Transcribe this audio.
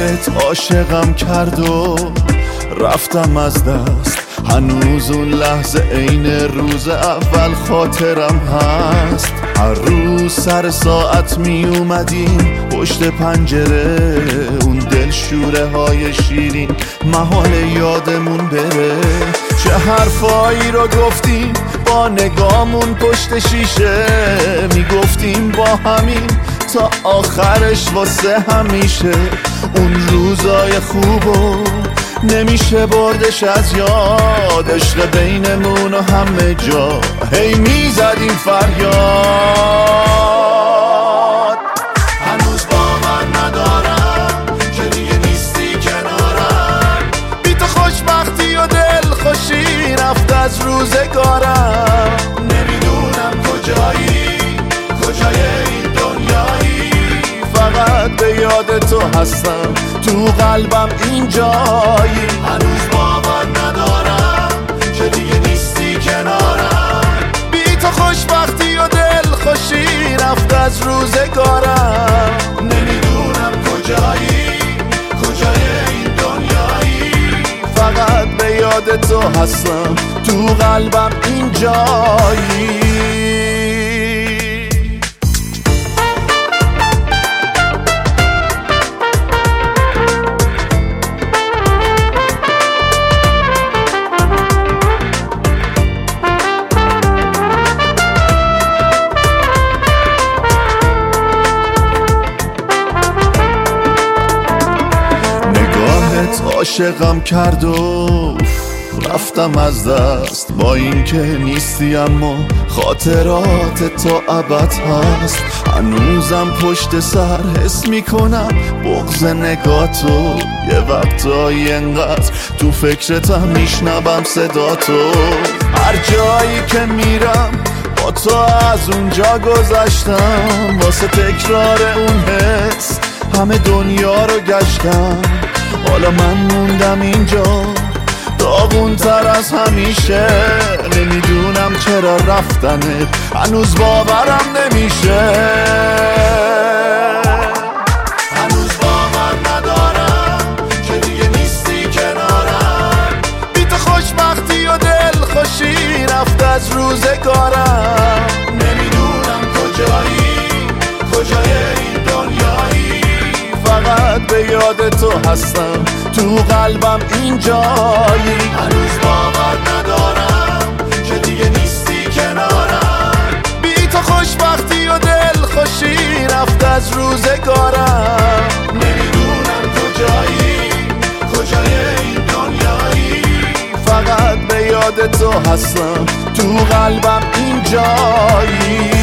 نگاهت عاشقم کرد و رفتم از دست. هنوز اون لحظه عین روز اول خاطرم هست. هر روز سر ساعت می اومدیم پشت پنجره، اون دلشوره های شیرین محال یادمون بره. چه حرفایی رو گفتیم با نگامون پشت شیشه، میگفتیم با همین تا آخرش واسه همیشه. اون روزای خوبو نمیشه بردش از یاد، عشق بینمون و همه جا هی میزدیم فریاد. هنوز باور ندارم که دیگه نیستی کنارم، بی تو خوشبختی و دل خوشی رفت از روزگارم. نمیدونم کجایی، کجای این دنیایی، فقط به یاد تو هستم، تو قلبم اینجایی. هنوز باور ندارم که دیگه نیستی کنارم، بی تو خوشبختی و دل خوشی رفت از روزگارم. نمیدونم کجایی، کجای این دنیایی، فقط به یاد تو هستم، تو قلبم اینجایی. عاشقم کرد و رفتم از دست. با این که نیستی اما خاطرات تو ابد هست. هنوزم پشت سر حس میکنم بغض نگاتو، یه وقتایی انقدر تو فکرتم میشنوم صدا تو. هر جایی که میرم با تو از اونجا گذشتم، واسه تکرار اون حس همه دنیا رو گشتم. حالا من موندم اینجا داغون تر از همیشه، نمیدونم چرا رفتنت هنوز باورم نمیشه. هنوز باور ندارم که دیگه نیستی کنارم، بی تو خوشبختی و دل خوشی رفت از روزگارم. نمیدونم کجایی، کجای این دنیایی، فقط به یاد تو هستم، تو قلبم اینجایی. هنوز باور ندارم که دیگه نیستی کنارم، بی تو خوشبختی و دل خوشی رفت از روزگارم. نمیدونم کجایی، کجای این دنیایی، فقط به یاد تو هستم، تو قلبم اینجایی.